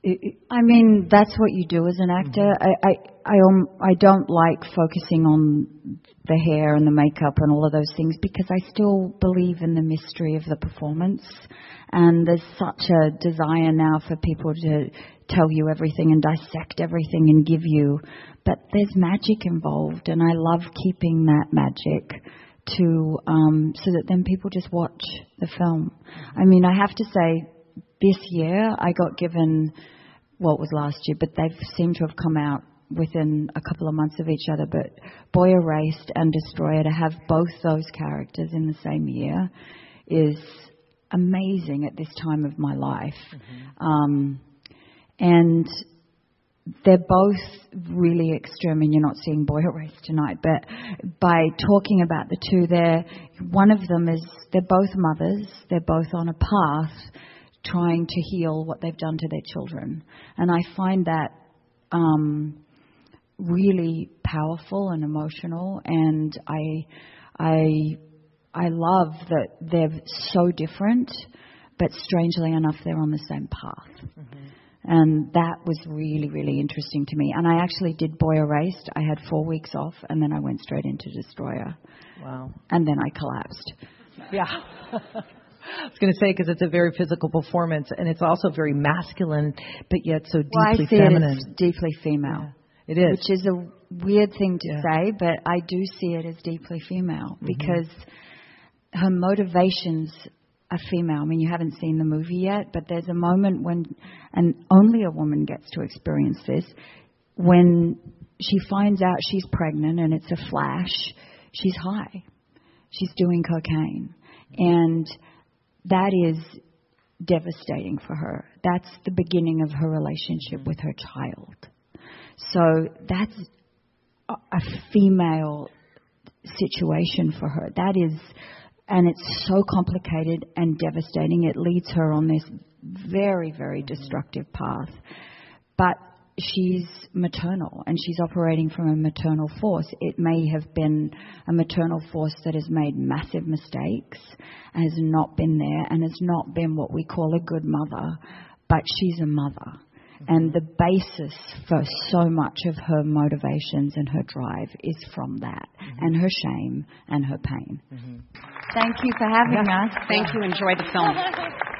I mean, that's what you do as an actor. I don't like focusing on the hair and the makeup and all of those things because I still believe in the mystery of the performance. And there's such a desire now for people to tell you everything and dissect everything and give you. But there's magic involved, and I love keeping that magic to so that then people just watch the film. I mean, I have to say, this year I got given, well, it was last year, but they seem to have come out within a couple of months of each other. But Boy Erased and Destroyer, to have both those characters in the same year is amazing at this time of my life. And they're both really extreme, and you're not seeing Boy Erased tonight, but by talking about the two, one of them is, they're both mothers, they're both on a path trying to heal what they've done to their children. And I find that really powerful and emotional, and I love that they're so different, but strangely enough, they're on the same path. And that was really, really interesting to me. And I actually did Boy Erased. I had 4 weeks off, and then I went straight into Destroyer. Wow. And then I collapsed. Yeah. I was going to say, because it's a very physical performance, and it's also very masculine, but yet so deeply feminine. I see it as deeply female. Yeah, it is. Which is a weird thing to say, but I do see it as deeply female because her motivations are female. I mean, you haven't seen the movie yet, but there's a moment when, and only a woman gets to experience this, when she finds out she's pregnant and it's a flash, she's high. She's doing cocaine. And that is devastating for her. That's the beginning of her relationship with her child. So that's a female situation for her. That is, and it's so complicated and devastating. It leads her on this very, very destructive path. But she's maternal, and she's operating from a maternal force. It may have been a maternal force that has made massive mistakes, has not been there, and has not been what we call a good mother, but she's a mother. And the basis for so much of her motivations and her drive is from that, and her shame and her pain. Thank you for having us. Thank you. Enjoy the film.